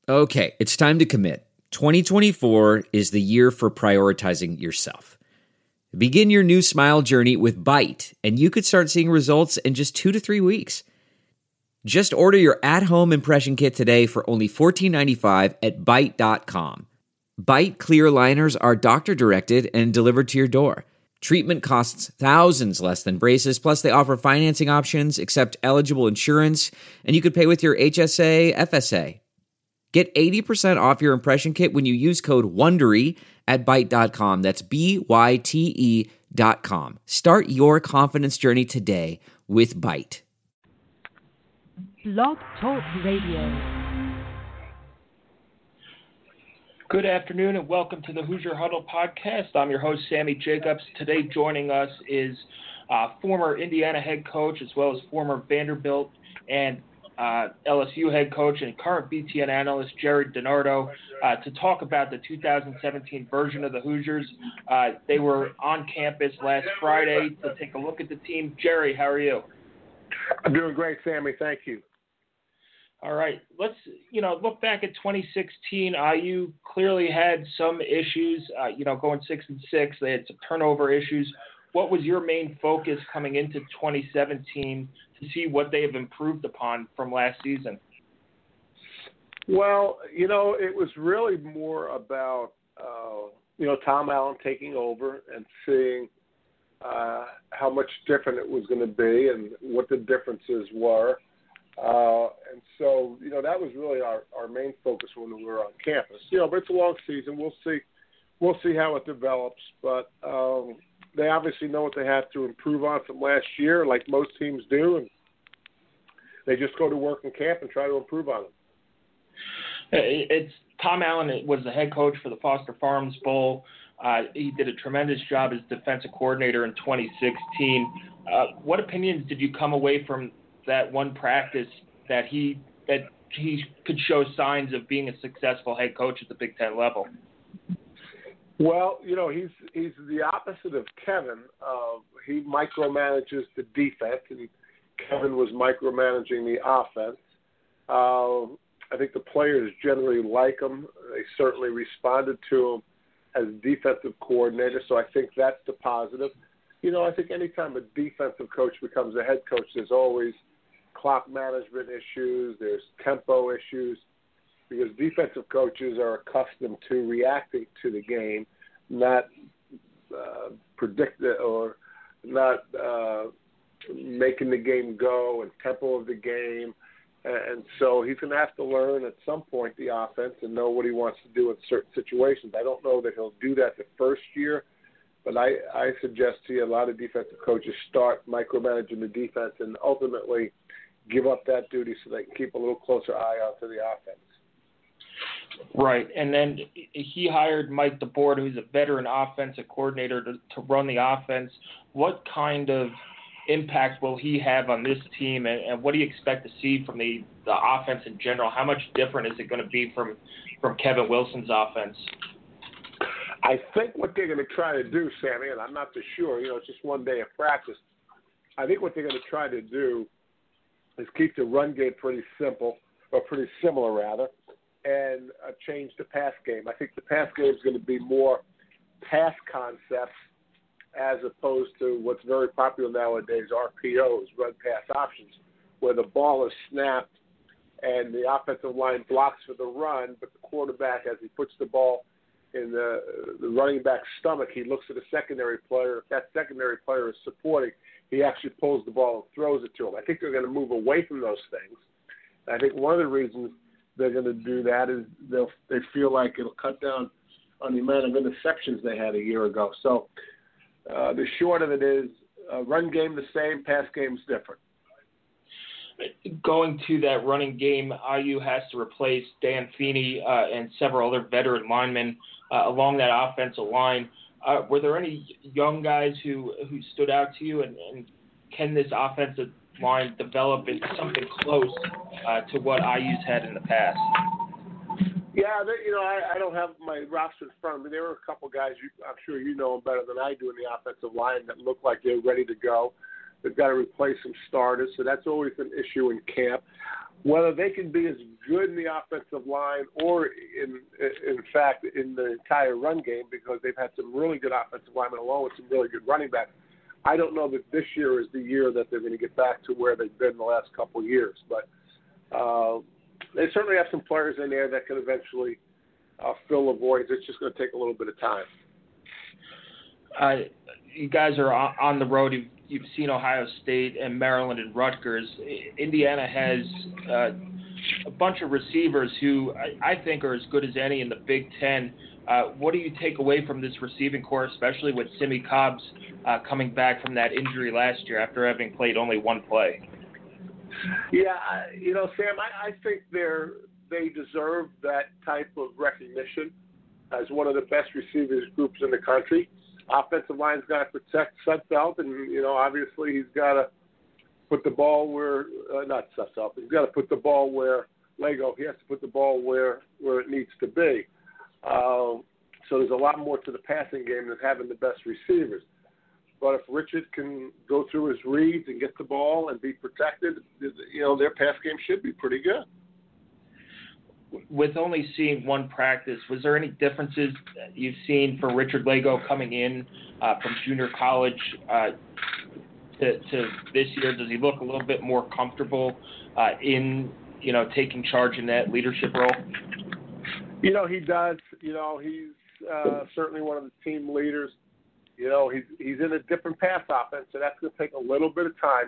Okay, it's time to commit. 2024 is the year for prioritizing yourself. Begin your new smile journey with Byte, and you could start seeing results in just 2 to 3 weeks. Just order your at-home impression kit today for only $14.95 at Byte.com. Byte clear liners are doctor-directed and delivered to your door. Treatment costs thousands less than braces, plus they offer financing options, accept eligible insurance, and you could pay with your HSA, FSA. Get 80% off your impression kit when you use code WONDERY at Byte.com. That's BYTE.com. Start your confidence journey today with Byte. Blog Talk Radio. Good afternoon and welcome to the Hoosier Huddle podcast. I'm your host, Sammy Jacobs. Today joining us is former Indiana head coach as well as former Vanderbilt and LSU head coach and current BTN analyst Jerry DiNardo to talk about the 2017 version of the Hoosiers. They were on campus last Friday to take a look at the team. Jerry, how are you? I'm doing great, Sammy. Thank you. All right. Let's, look back at 2016. IU clearly had some issues, going 6-6. They had some turnover issues. What was your main focus coming into 2017 to see what they have improved upon from last season? Well, it was really more about, Tom Allen taking over and seeing how much different it was going to be and what the differences were. And so, that was really our main focus when we were on campus. But it's a long season. We'll see how it develops. But they obviously know what they have to improve on from last year, like most teams do, and they just go to work in camp and try to improve on it. It's Tom Allen was the head coach for the Foster Farms Bowl. He did a tremendous job as defensive coordinator in 2016. What opinions did you come away from that one practice that he could show signs of being a successful head coach at the Big Ten level? Well, he's the opposite of Kevin. He micromanages the defense, and Kevin was micromanaging the offense. I think the players generally like him. They certainly responded to him as defensive coordinator, so I think that's the positive. I think anytime a defensive coach becomes a head coach, there's always clock management issues, there's tempo issues, because defensive coaches are accustomed to reacting to the game, not predict it or not making the game go and tempo of the game. And so he's going to have to learn at some point the offense and know what he wants to do in certain situations. I don't know that he'll do that the first year, but I suggest to you a lot of defensive coaches start micromanaging the defense and ultimately give up that duty so they can keep a little closer eye onto the offense. Right, and then he hired Mike DeBord, who's a veteran offensive coordinator, to run the offense. What kind of impact will he have on this team, and what do you expect to see from the offense in general? How much different is it going to be from Kevin Wilson's offense? I think what they're going to try to do, Sammy, and I'm not too sure, it's just one day of practice. I think what they're going to try to do is keep the run game pretty simple, or pretty similar rather, and change the pass game. I think the pass game is going to be more pass concepts as opposed to what's very popular nowadays, RPOs, run pass options, where the ball is snapped and the offensive line blocks for the run, but the quarterback, as he puts the ball in the running back's stomach, he looks at the secondary player. If that secondary player is supporting, he actually pulls the ball and throws it to him. I think they're going to move away from those things. I think one of the reasons they're going to do that is they feel like it'll cut down on the amount of interceptions they had a year ago. So the short of it is run game the same, pass game's different. Going to that running game, IU has to replace Dan Feeney and several other veteran linemen along that offensive line. Were there any young guys who stood out to you, and can this offensive line develop into something close to what IU's had in the past? Yeah, I don't have my roster in front of me. There were a couple guys, I'm sure you know them better than I do in the offensive line, that looked like they're ready to go. They've got to replace some starters, so that's always an issue in camp. Whether they can be as good in the offensive line or, in fact, in the entire run game, because they've had some really good offensive linemen along with some really good running backs, I don't know that this year is the year that they're going to get back to where they've been the last couple of years. But they certainly have some players in there that can eventually fill the voids. It's just going to take a little bit of time. You guys are on the road. You've seen Ohio State and Maryland and Rutgers. Indiana has a bunch of receivers who I think are as good as any in the Big Ten. What do you take away from this receiving corps, especially with Simmie Cobbs coming back from that injury last year after having played only one play? Yeah, Sam, I think they deserve that type of recognition as one of the best receivers groups in the country. Offensive line's got to protect Sudfeld, and, obviously he's got to put the ball where not Sudfeld, he's got to put the ball where Lego, he has to put the ball where it needs to be. So there's a lot more to the passing game than having the best receivers. But if Richard can go through his reads and get the ball and be protected, their pass game should be pretty good. With only seeing one practice, was there any differences you've seen for Richard Lego coming in from junior college to this year? Does he look a little bit more comfortable in taking charge in that leadership role? He does. He's certainly one of the team leaders. He's in a different pass offense, so that's going to take a little bit of time.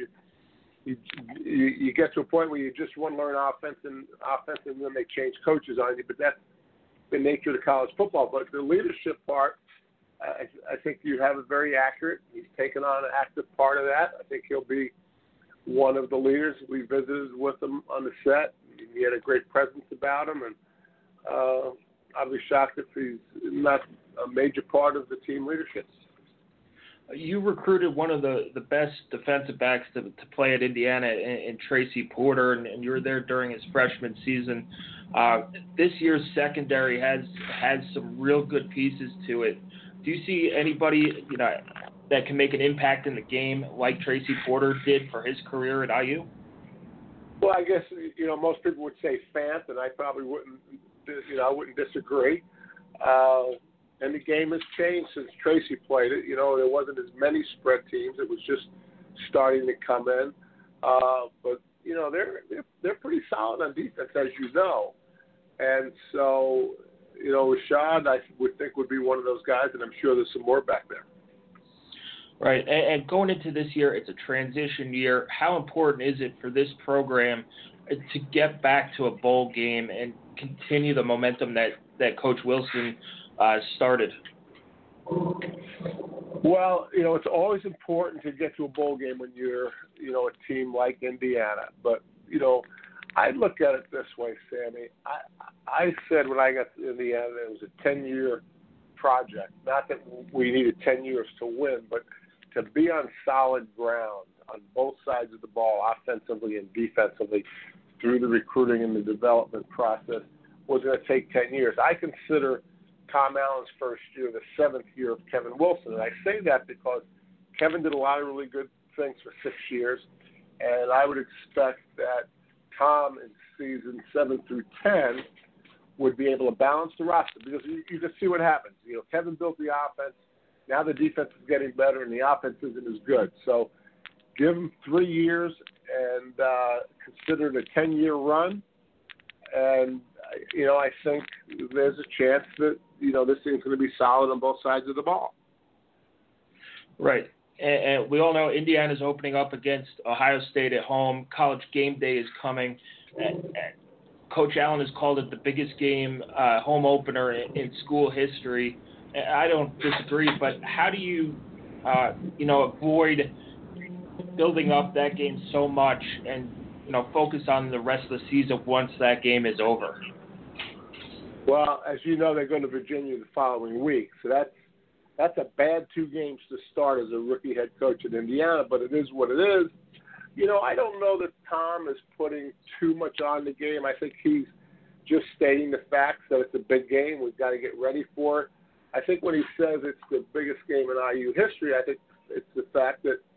You get to a point where you just want to learn offense, and then they change coaches on you. But that's the nature of the college football. But the leadership part, I think you have it very accurate. He's taken on an active part of that. I think he'll be one of the leaders. We visited with him on the set. He had a great presence about him, and I'd be shocked if he's not a major part of the team leadership. You recruited one of the best defensive backs to play at Indiana in Tracy Porter, and you were there during his freshman season. This year's secondary has some real good pieces to it. Do you see anybody that can make an impact in the game like Tracy Porter did for his career at IU? Well, I guess most people would say Fant, and I probably wouldn't. I wouldn't disagree. And the game has changed since Tracy played it. There wasn't as many spread teams. It was just starting to come in. But they're pretty solid on defense, as you know. And so, Rashad, I would think would be one of those guys, and I'm sure there's some more back there. Right. And going into this year, it's a transition year. How important is it for this program to get back to a bowl game and continue the momentum that Coach Wilson started? Well, it's always important to get to a bowl game when you're, a team like Indiana. But, I look at it this way, Sammy. I said when I got to Indiana it was a 10-year project. Not that we needed 10 years to win, but to be on solid ground on both sides of the ball, offensively and defensively, through the recruiting and the development process was going to take 10 years. I consider Tom Allen's first year the seventh year of Kevin Wilson. And I say that because Kevin did a lot of really good things for 6 years, and I would expect that Tom in season 7 through 10 would be able to balance the roster, because you just see what happens. Kevin built the offense. Now the defense is getting better, and the offense isn't as good. So give him 3 years and consider it a 10-year run. And, I think there's a chance that, this thing's going to be solid on both sides of the ball. Right. And we all know Indiana's opening up against Ohio State at home. College game day is coming. Coach Allen has called it the biggest game, home opener in school history. I don't disagree, but how do you, avoid building up that game so much and, focus on the rest of the season once that game is over? Well, as you know, they're going to Virginia the following week. So that's a bad 2 games to start as a rookie head coach at Indiana, but it is what it is. I don't know that Tom is putting too much on the game. I think he's just stating the facts that it's a big game. We've got to get ready for it. I think when he says it's the biggest game in IU history, I think it's the fact that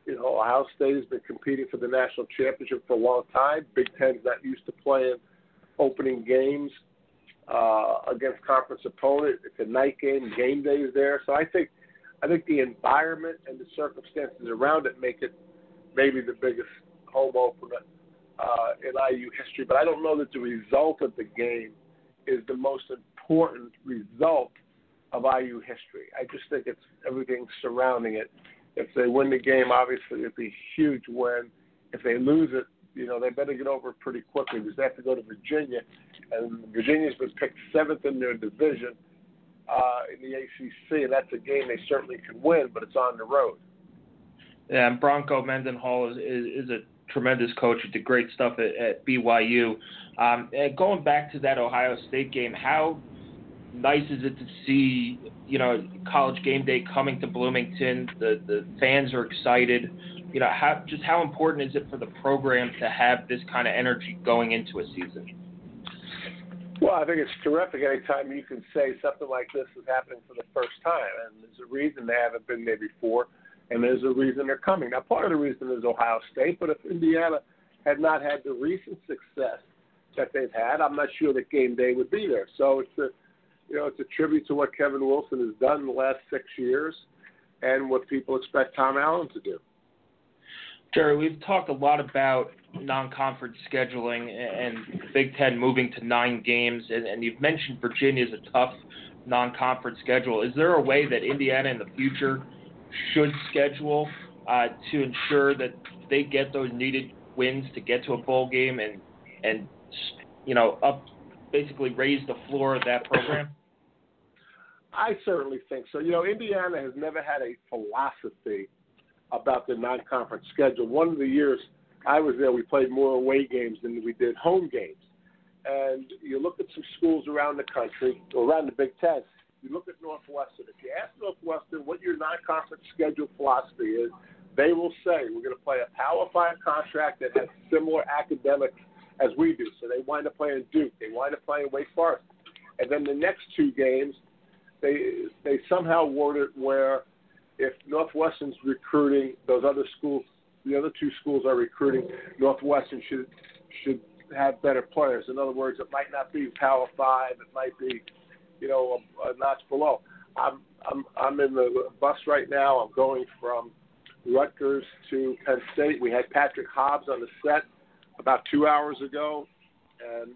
Ohio State has been competing for the national championship for a long time. Big Ten's not used to playing opening games against conference opponent. It's a night game. Game day is there. So I think the environment and the circumstances around it make it maybe the biggest home opener in IU history. But I don't know that the result of the game is the most important result of IU history. I just think it's everything surrounding it. If they win the game, obviously it'd be a huge win. If they lose it, they better get over it pretty quickly because they have to go to Virginia. And Virginia's been picked 7th in their division in the ACC, and that's a game they certainly can win, but it's on the road. Yeah, and Bronco Mendenhall is a tremendous coach. He did great stuff at BYU. And going back to that Ohio State game, how nice is it to see, College game day coming to Bloomington? The fans are excited. How important is it for the program to have this kind of energy going into a season? Well, I think it's terrific anytime you can say something like this is happening for the first time. And there's a reason they haven't been there before, and there's a reason they're coming. Now, part of the reason is Ohio State, but if Indiana had not had the recent success that they've had, I'm not sure that game day would be there. So it's a tribute to what Kevin Wilson has done in the last 6 years and what people expect Tom Allen to do. Jerry, we've talked a lot about non-conference scheduling and Big Ten moving to 9 games, and you've mentioned Virginia is a tough non-conference schedule. Is there a way that Indiana in the future should schedule to ensure that they get those needed wins to get to a bowl game and basically raise the floor of that program? I certainly think so. Indiana has never had a philosophy about the non-conference schedule. One of the years I was there, we played more away games than we did home games. And you look at some schools around the country, or around the Big Ten, you look at Northwestern. If you ask Northwestern what your non-conference schedule philosophy is, they will say, we're going to play a Power 5 contract that has similar academics as we do. So they wind up playing Duke. They wind up playing Wake Forest. And then the next 2 games, they somehow word it where if Northwestern's recruiting, those other schools, the other 2 schools are recruiting, Northwestern should have better players. In other words, it might not be Power 5. It might be, a notch below. I'm in the bus right now. I'm going from Rutgers to Penn State. We had Patrick Hobbs on the set about 2 hours ago, and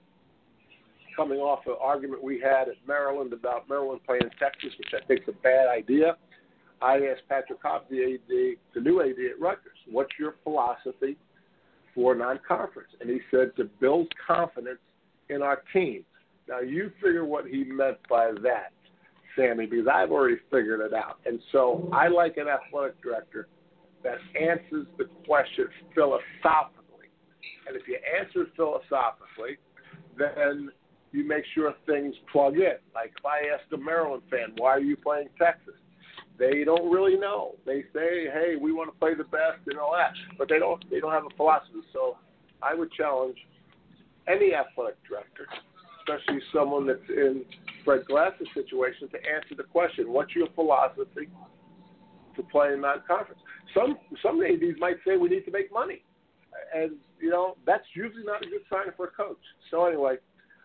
coming off an argument we had at Maryland about Maryland playing Texas, which I think is a bad idea. I asked Patrick Hobbs, the new AD at Rutgers, what's your philosophy for non-conference? And he said to build confidence in our team. Now, you figure what he meant by that, Sammy, because I've already figured it out. And so I like an athletic director that answers the question philosophically. And if you answer philosophically, then you make sure things plug in. Like if I ask a Maryland fan, why are you playing Texas? They don't really know. They say, hey, we want to play the best and all that. But they don't have a philosophy. So I would challenge any athletic director, especially someone that's in Fred Glass's situation, to answer the question, what's your philosophy to play in non-conference? Some ADs might say we need to make money. And, that's usually not a good sign for a coach. So anyway,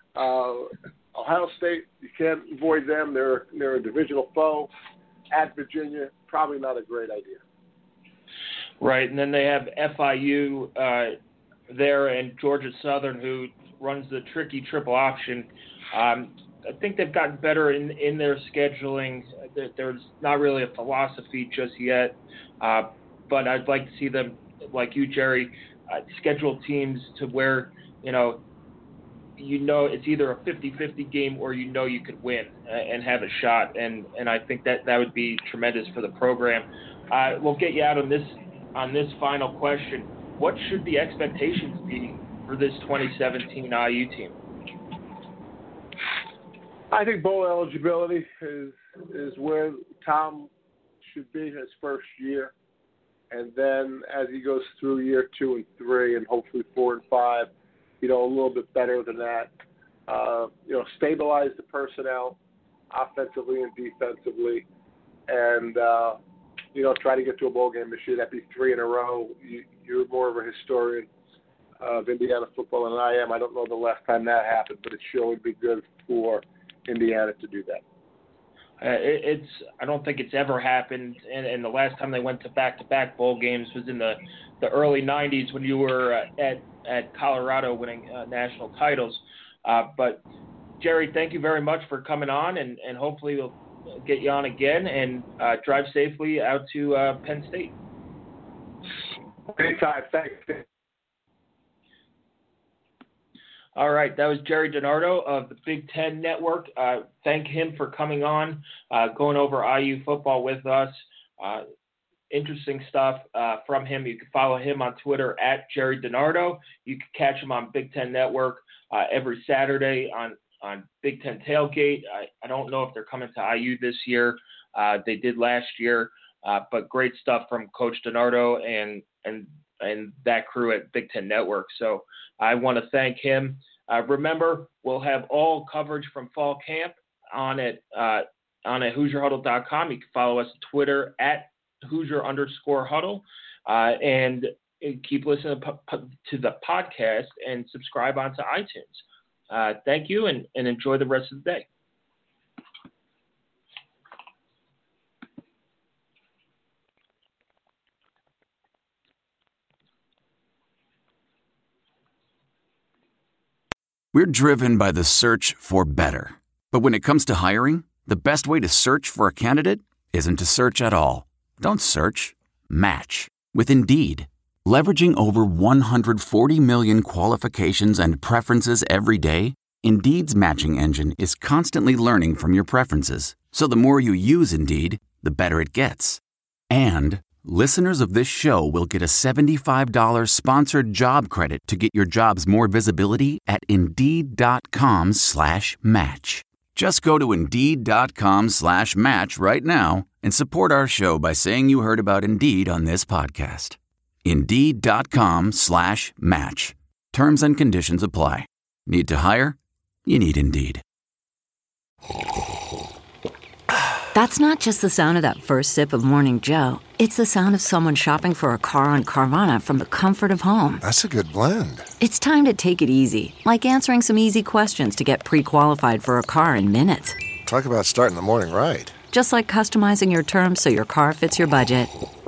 Ohio State, you can't avoid them. They're a divisional foe. At Virginia, probably not a great idea. Right, and then they have FIU there and Georgia Southern, who runs the tricky triple option. I think they've gotten better in their scheduling. There's not really a philosophy just yet, but I'd like to see them, like you, Jerry, schedule teams to where, it's either a 50-50 game or you could win and have a shot. And I think that would be tremendous for the program. We'll get you out on this final question. What should the expectations be for this 2017 IU team? I think bowl eligibility is where Tom should be his first year. And then as he goes through year 2 and 3 and hopefully 4 and 5, a little bit better than that. Stabilize the personnel offensively and defensively, and try to get to a bowl game this year. That'd be 3 in a row. You're more of a historian of Indiana football than I am. I don't know the last time that happened, but it sure would be good for Indiana to do that. I don't think it's ever happened, and the last time they went to back-to-back bowl games was in the early 90s when you were at Colorado winning national titles. But, Jerry, thank you very much for coming on, and hopefully we'll get you on again, and drive safely out to Penn State. Anytime. Thanks. All right, that was Jerry DiNardo of the Big Ten Network. Thank him for coming on, going over IU football with us. Interesting stuff from him. You can follow him on Twitter at Jerry DiNardo. You can catch him on Big Ten Network every Saturday on Big Ten Tailgate. I don't know if they're coming to IU this year. They did last year, but great stuff from Coach DiNardo and that crew at Big Ten Network. So I want to thank him. Remember, we'll have all coverage from fall camp on HoosierHuddle.com. You can follow us on Twitter at Hoosier_Huddle, and keep listening to the podcast and subscribe onto iTunes. Thank you, and enjoy the rest of the day. We're driven by the search for better. But when it comes to hiring, the best way to search for a candidate isn't to search at all. Don't search. Match. With Indeed. Leveraging over 140 million qualifications and preferences every day, Indeed's matching engine is constantly learning from your preferences. So the more you use Indeed, the better it gets. And listeners of this show will get a $75 sponsored job credit to get your jobs more visibility at Indeed.com/match. Just go to Indeed.com/match right now and support our show by saying you heard about Indeed on this podcast. Indeed.com/match. Terms and conditions apply. Need to hire? You need Indeed. That's not just the sound of that first sip of Morning Joe. It's the sound of someone shopping for a car on Carvana from the comfort of home. That's a good blend. It's time to take it easy, like answering some easy questions to get pre-qualified for a car in minutes. Talk about starting the morning right. Just like customizing your terms so your car fits your budget.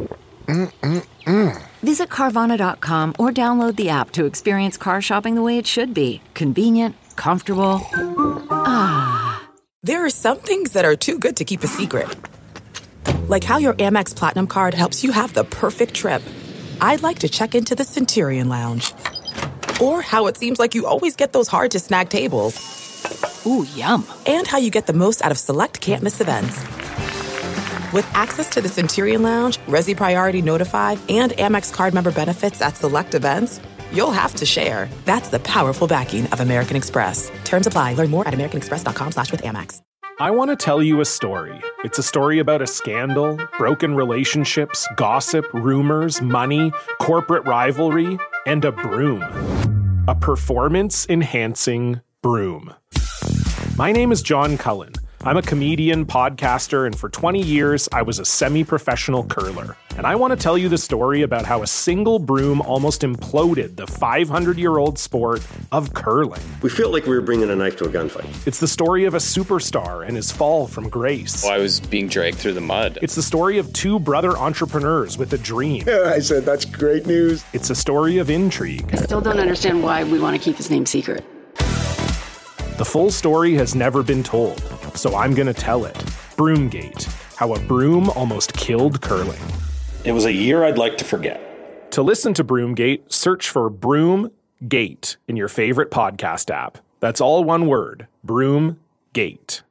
Visit Carvana.com or download the app to experience car shopping the way it should be. Convenient, comfortable. There are some things that are too good to keep a secret. Like how your Amex Platinum card helps you have the perfect trip. I'd like to check into the Centurion Lounge. Or how it seems like you always get those hard-to-snag tables. Ooh, yum. And how you get the most out of select can't-miss events. With access to the Centurion Lounge, Resi Priority Notified, and Amex card member benefits at select events, you'll have to share. That's the powerful backing of American Express. Terms apply. Learn more at americanexpress.com/withAmex. I want to tell you a story. It's a story about a scandal, broken relationships, gossip, rumors, money, corporate rivalry, and a broom. A performance-enhancing broom. My name is John Cullen. I'm a comedian, podcaster, and for 20 years, I was a semi-professional curler. And I want to tell you the story about how a single broom almost imploded the 500-year-old sport of curling. We feel like we were bringing a knife to a gunfight. It's the story of a superstar and his fall from grace. Well, I was being dragged through the mud. It's the story of two brother entrepreneurs with a dream. I said, that's great news. It's a story of intrigue. I still don't understand why we want to keep his name secret. The full story has never been told, so I'm going to tell it. Broomgate, how a broom almost killed curling. It was a year I'd like to forget. To listen to Broomgate, search for Broomgate in your favorite podcast app. That's all one word, Broomgate.